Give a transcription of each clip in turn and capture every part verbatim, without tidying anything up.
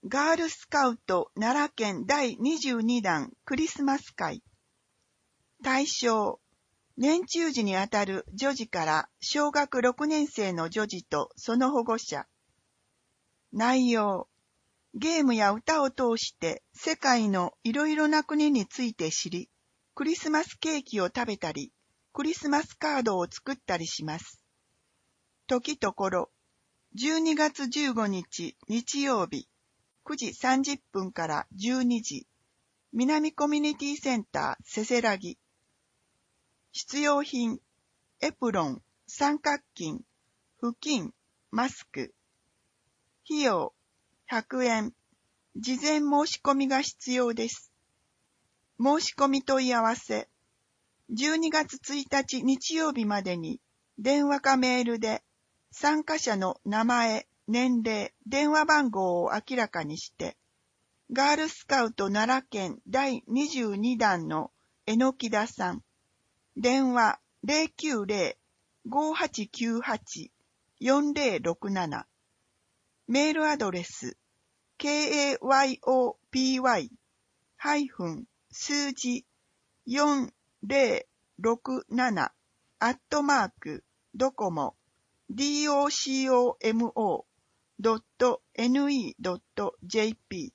ガールスカウト奈良県だいにじゅうにだんクリスマス会。対象、年中時にあたる女児から小学ろくねん生の女児とその保護者。内容、ゲームや歌を通して世界のいろいろな国について知り、クリスマスケーキを食べたり、クリスマスカードを作ったりします。時ところ、じゅうにがつじゅうごにち日曜日、くじさんじゅっぷんからじゅうにじ、南コミュニティセンターせせらぎ。必要品、エプロン、三角巾、布巾、マスク。費用、ひゃくえん。事前申し込みが必要です。申し込み問い合わせ。じゅうにがつついたち日曜日までに電話かメールで参加者の名前、年齢、電話番号を明らかにして、ガールスカウト奈良県だいにじゅうにだんの榎田さん、電話 ゼロきゅうゼロ ごはちきゅうはち よんゼロろくなな、メールアドレス ケーエーワイオーピーワイ 数字よんゼロろくななアットマークドコモ ドコモ ドット ネット ドット ジェーピ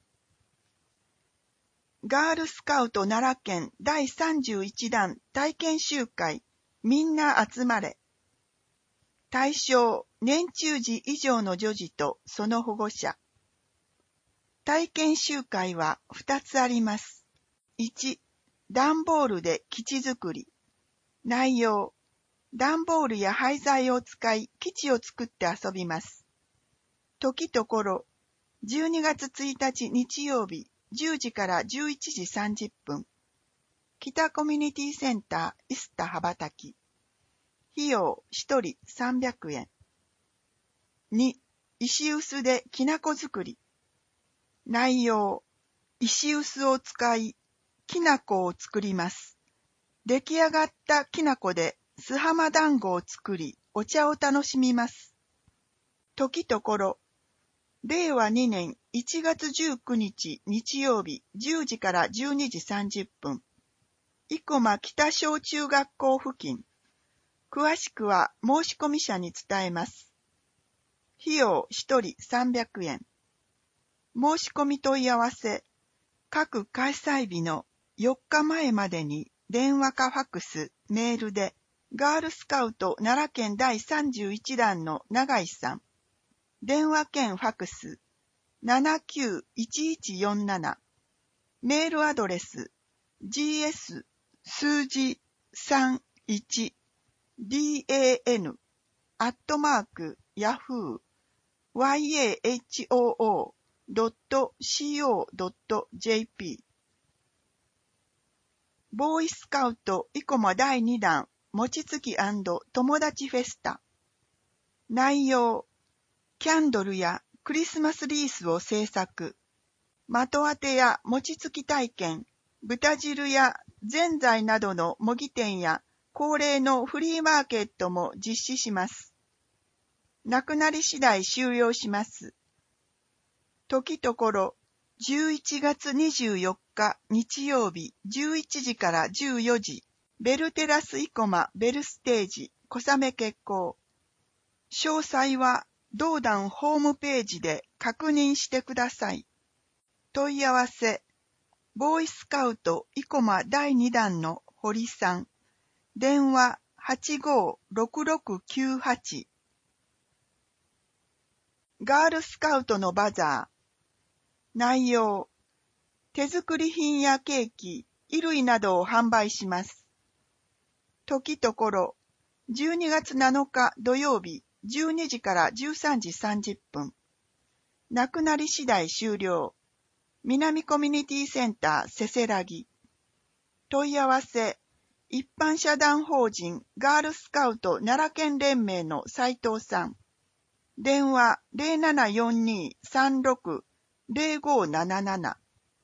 ー ガールスカウト奈良県だいさんじゅういちだん体験集会みんな集まれ。対象年中児以上の女児とその保護者。体験集会はふたつあります。いち、段ボールで基地作り。内容、段ボールや廃材を使い基地を作って遊びます。時ところ、じゅうにがつついたち日曜日じゅうじからじゅういちじさんじゅっぷん。北コミュニティセンターイスタ羽ばたき。費用ひとりさんびゃくえん。に、石臼できなこ作り。内容、石臼を使い、きなこを作ります。出来上がったきなこですはま団子を作り、お茶を楽しみます。時ところ、れいわにねんいちがつじゅうくにち日曜日じゅうじからじゅうにじさんじゅっぷん。生駒北小中学校付近。詳しくは申し込み者に伝えます。費用ひとりさんびゃくえん。申し込み問い合わせ。各開催日のよっかまえまでに電話かファックス、メールでガールスカウト奈良県だいさんじゅういちだんの永井さん。電話兼ファックス ななきゅういちいちよんなな。メールアドレス ジーエス 数字さんいち ダン アットマークヤフー ワイエーエイチオーオー ドット シーオー ドット ジェーピー ボーイスカウト生駒だいにだん餅つき&友達フェスタ。内容、キャンドルやクリスマスリースを制作。的当てや餅つき体験、豚汁やぜんざいなどの模擬店や恒例のフリーマーケットも実施します。なくなり次第終了します。時ところ、じゅういちがつにじゅうよっか日曜日じゅういちじからじゅうよじ、ベルテラス生駒ベルステージ小雨決行。詳細は同団ホームページで確認してください。問い合わせ、ボーイスカウト生駒だいにだんの堀さん。電話はちごーろくろくきゅうはち。ガールスカウトのバザー。内容、手作り品やケーキ、衣類などを販売します。時ところ、じゅうにがつなのか土曜日じゅうにじからじゅうさんじさんじゅっぷん。なくなり次第終了。南コミュニティセンターせせらぎ。問い合わせ、一般社団法人ガールスカウト奈良県連盟の斉藤さん。電話 ゼロななよんに さんろく ゼロごなななな。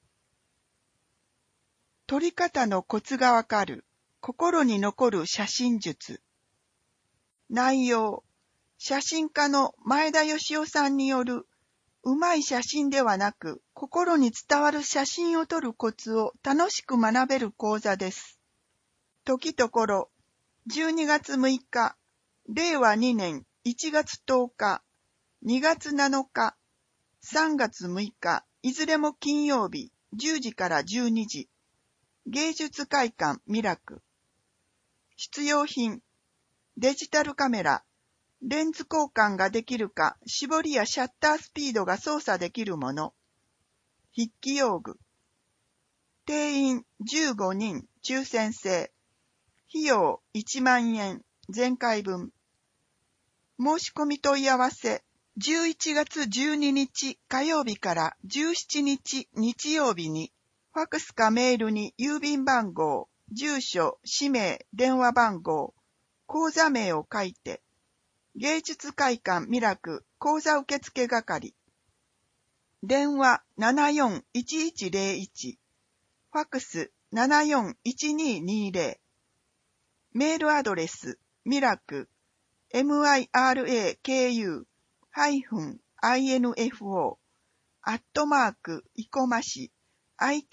撮り方のコツがわかる心に残る写真術。内容、写真家の前田義夫さんによるうまい写真ではなく、心に伝わる写真を撮るコツを楽しく学べる講座です。時ところ、じゅうにがつむいか、れいわにねんいちがつとおか、にがつなのか、さんがつむいか、いずれも金曜日、じゅうじからじゅうにじ。芸術会館ミラク。必要品、デジタルカメラ、レンズ交換ができるか、絞りやシャッタースピードが操作できるもの。筆記用具。定員じゅうごにん、抽選制。費用いちまんえん、全回分。申し込み問い合わせ、じゅういちがつじゅうににち火曜日からじゅうしちにち日曜日に、ファクスかメールに郵便番号、住所、氏名、電話番号、講座名を書いて、芸術会館ミラク講座受付係。電話ななよんいちいちゼロいち、ファクスななよんいちににゼロ、メールアドレスミラク ミラク ハイフン インフォ アットマーク生駒市 イ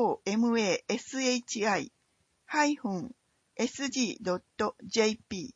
コマシ ハイフン エスジー ドット ジェーピー。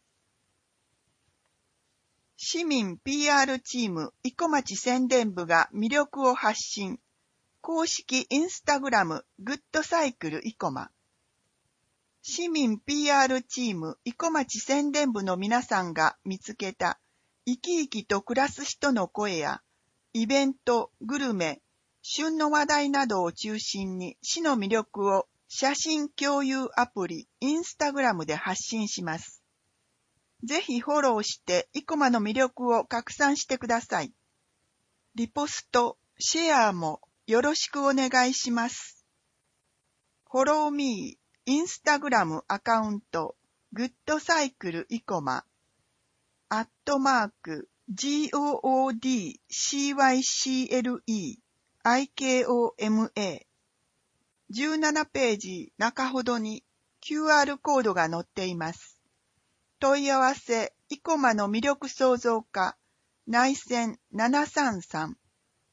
市民 ピーアール チーム生駒町宣伝部が魅力を発信。公式インスタグラムグッドサイクル生駒。市民 ピーアール チーム生駒町宣伝部の皆さんが見つけた生き生きと暮らす人の声やイベント、グルメ、旬の話題などを中心に市の魅力を写真共有アプリインスタグラムで発信します。ぜひフォローして生駒の魅力を拡散してください。リポスト、シェアもよろしくお願いします。フォローミー、インスタグラムアカウント、グッドサイクル生駒、アットマーク、ジーオーオーディーシーワイシーエルイーアイケーオーエムエー。じゅうななページ中ほどに キューアール コードが載っています。問い合わせ、生駒の魅力創造課、内線ななさんさん。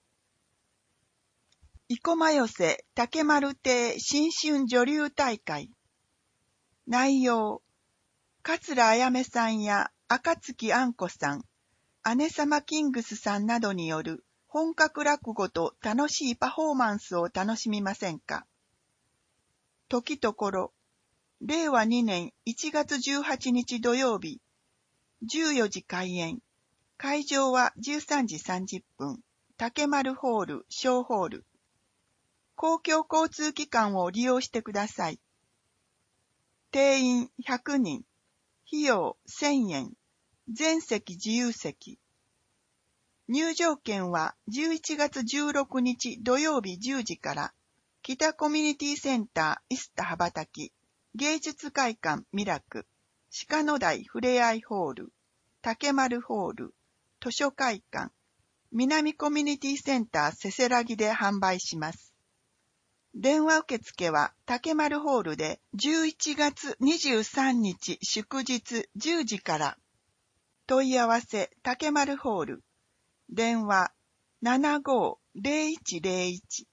生駒寄せ竹丸亭新春女流大会。内容、桂あやめさんや赤月あんこさん、姉様キングスさんなどによる本格落語と楽しいパフォーマンスを楽しみませんか。時ところ、れいわにねんいちがつじゅうはちにち土曜日、じゅうよじ開演。会場はじゅうさんじさんじゅっぷん、竹丸ホール、小ホール。公共交通機関を利用してください。定員ひゃくにん、費用せんえん、全席自由席。入場券はじゅういちがつじゅうろくにち土曜日じゅうじから、北コミュニティセンターイスタ羽ばたき、芸術会館ミラク、鹿野台ふれあいホール、竹丸ホール、図書会館、南コミュニティセンターせせらぎで販売します。電話受付は竹丸ホールでじゅういちがつにじゅうさんにち祝日じゅうじから。問い合わせ竹丸ホール。電話 ななごーぜろいちぜろいち。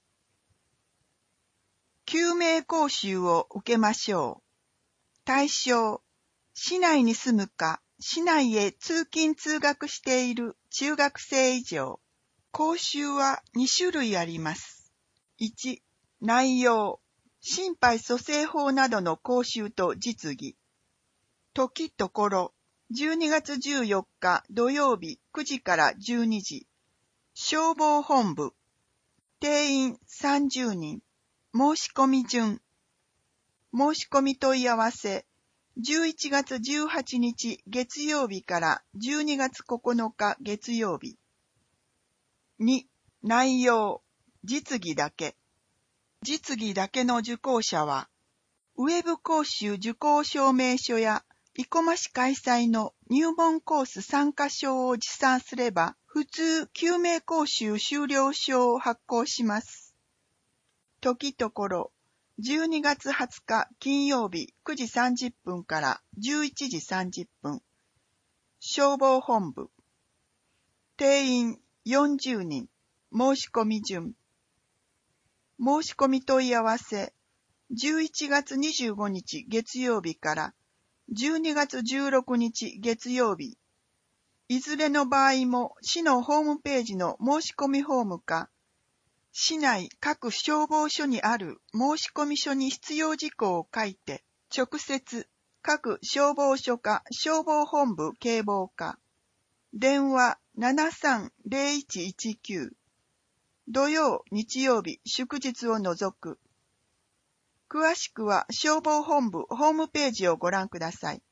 救命講習を受けましょう。対象、市内に住むか、市内へ通勤通学している中学生以上。講習はにしゅるいあります。いち、内容、心肺蘇生法などの講習と実技。時ところ、じゅうにがつじゅうよっか土曜日くじからじゅうにじ。消防本部。定員さんじゅうにん。申し込み順。申し込み問い合わせ。じゅういちがつじゅうはちにち月曜日からじゅうにがつここのか月曜日。に、内容、実技だけ。実技だけの受講者は、ウェブ講習受講証明書や生駒市開催の入門コース参加証を持参すれば、普通救命講習修了証を発行します。時ところ、じゅうにがつはつか金曜日くじさんじゅっぷんからじゅういちじさんじゅっぷん。消防本部。定員よんじゅうにん。 申し込み順。申し込み問い合わせ、じゅういちがつにじゅうごにち月曜日からじゅうにがつじゅうろくにち月曜日。いずれの場合も市のホームページの申し込みフォームか、市内各消防署にある申込書に必要事項を書いて、直接各消防署か消防本部警防課、電話 ななさんゼロいちいちきゅう、土曜、日曜日、祝日を除く。詳しくは消防本部ホームページをご覧ください。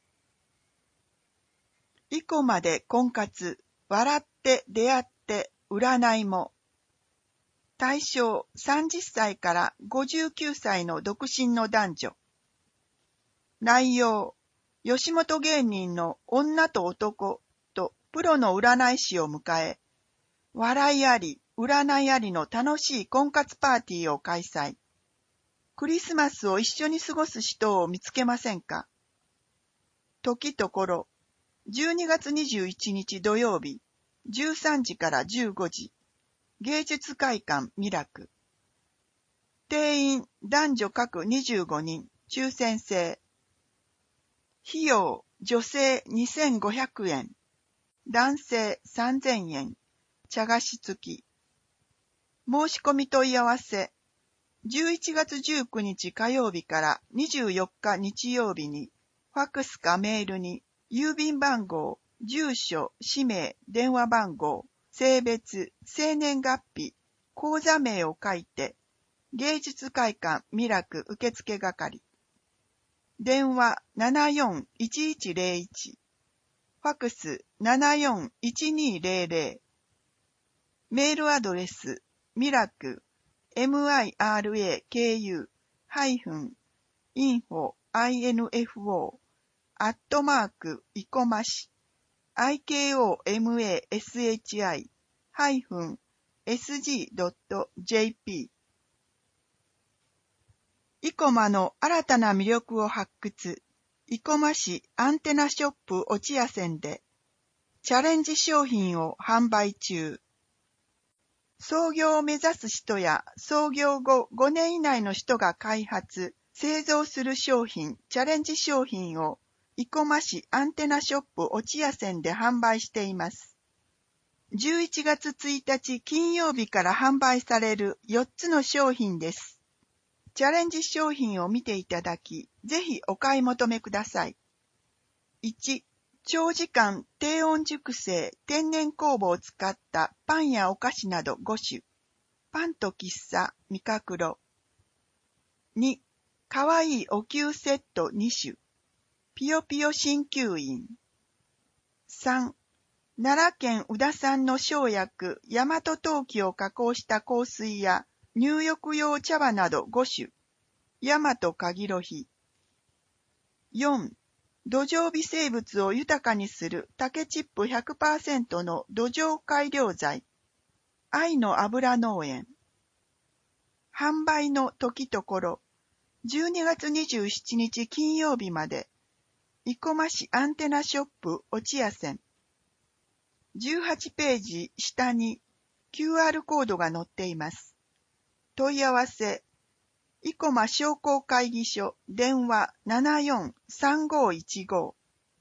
生駒で婚活、笑って出会って占いも。対象さんじゅっさいからごじゅうきゅうさいの独身の男女。内容、吉本芸人の女と男とプロの占い師を迎え、笑いあり、占いありの楽しい婚活パーティーを開催。クリスマスを一緒に過ごす人を見つけませんか？時ところ、じゅうにがつにじゅういちにち土曜日、じゅうさんじからじゅうごじ、芸術会館ミラク。定員男女各にじゅうごにん、抽選制。費用女性にせんごひゃくえん、男性さんぜんえん、茶菓子付き。申し込み問い合わせ、じゅういちがつじゅうくにち火曜日からにじゅうよっか日曜日に、ファックスかメールに、郵便番号、住所、氏名、電話番号、性別、生年月日、口座名を書いて、芸術会館ミラク受付係。電話 ななよんいちいちゼロいち、ファックス ななよんいちにゼロゼロ、メールアドレス、ミラク、miraku-info、info、アットマーク、いこまし、ikomashi、ハイフン、エスジードットジェーピー。生駒の新たな魅力を発掘。生駒市アンテナショップ落谷線で、チャレンジ商品を販売中。創業を目指す人や創業後ごねん以内の人が開発、製造する商品、チャレンジ商品を生駒市アンテナショップ落谷線で販売しています。じゅういちがつついたち金曜日から販売されるよっつの商品です。チャレンジ商品を見ていただき、ぜひお買い求めください。いち、長時間低温熟成天然酵母を使ったパンやお菓子などごしゅ。パンと喫茶みかくろ。に、かわいいお灸セットにしゅ。ピヨピヨ鍼灸院。さん、奈良県宇田産の生薬大和陶器を加工した香水や入浴用茶葉などごしゅ。大和かぎろひ。よん、土壌微生物を豊かにする竹チップ ひゃくパーセント の土壌改良剤。愛の油農園。販売の時ところ、じゅうにがつにじゅうしちにち金曜日まで、生駒市アンテナショップ落谷線。じゅうはちページ下に キューアール コードが載っています。問い合わせ、生駒商工会議所電話 ななよんさんごいちご。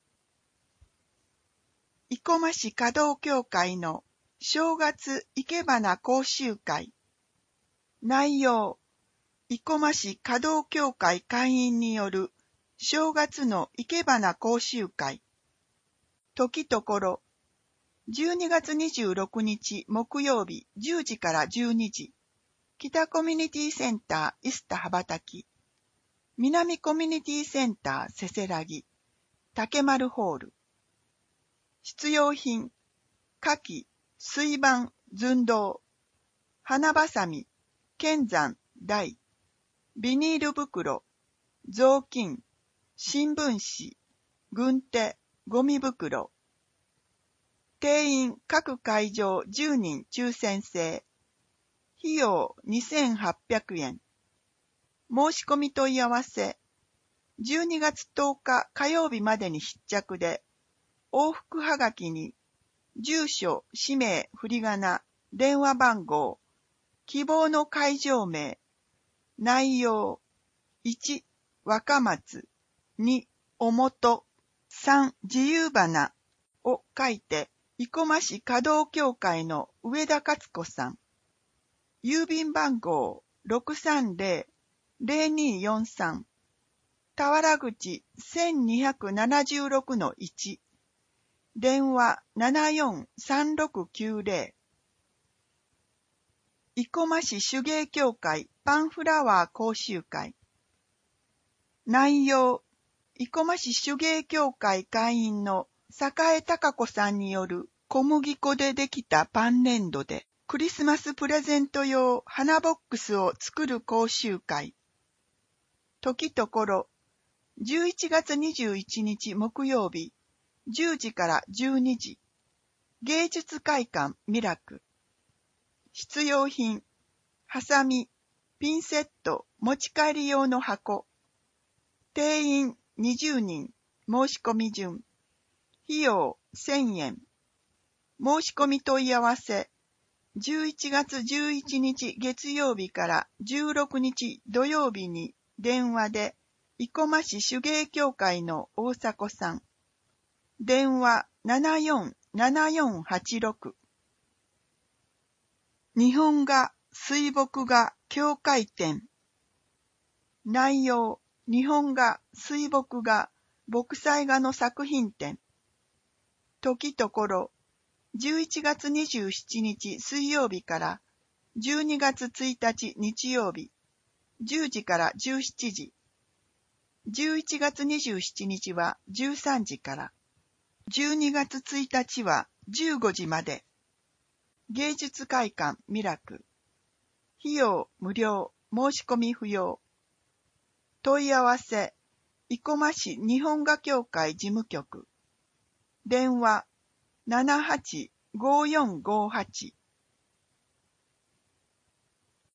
生駒市華道協会の正月生け花講習会。内容、生駒市華道協会会員による正月の生け花講習会。時ところ、じゅうにがつにじゅうろくにち木曜日じゅうじからじゅうにじ。北コミュニティセンターイスタ羽ばたき。南コミュニティセンターせせらぎ。竹丸ホール。必要品、花器、水盤、寸胴。花ばさみ、剣山、台。ビニール袋、雑巾、新聞紙、軍手、ゴミ袋。定員各会場じゅうにん抽選制。費用にせんはっぴゃくえん。申し込み問い合わせ。じゅうにがつとおか火曜日までに必着で、往復はがきに、住所、氏名、振り仮名、 電話番号、希望の会場名、内容、いち、若松、に、おもと、さん、自由花を書いて、生駒市華道協会の上田勝子さん。郵便番号 ろくさんゼロ ゼロにーよんさん。田原口 せんにひゃくななじゅうろくのいち。電話 ななよんさんろくきゅうゼロ。生駒市手芸協会パンフラワー講習会。内容、生駒市手芸協会会員の栄貴子さんによる小麦粉でできたパン粘土でクリスマスプレゼント用花ボックスを作る講習会。時ところ、じゅういちがつにじゅういちにち木曜日、じゅうじからじゅうにじ。芸術会館ミラク。必要品、ハサミ、ピンセット、持ち帰り用の箱。定員にじゅうにん、申し込み順。費用せんえん。申し込み問い合わせ。じゅういちがつじゅういちにち月曜日からじゅうろくにち土曜日に電話で生駒市手芸協会の大迫さん。電話 ななよんななよんはちろく。日本画、水墨画協会展。内容、日本画、水墨画、木彩画の作品展。時ところ、じゅういちがつにじゅうしちにち水曜日からじゅうにがつついたち日曜日、じゅうじからじゅうしちじ。じゅういちがつにじゅうしちにちはじゅうさんじから、じゅうにがつついたちはじゅうごじまで。芸術会館ミラク。費用無料、申し込み不要。問い合わせ、生駒市日本画協会事務局。電話ななはちごよんごはち。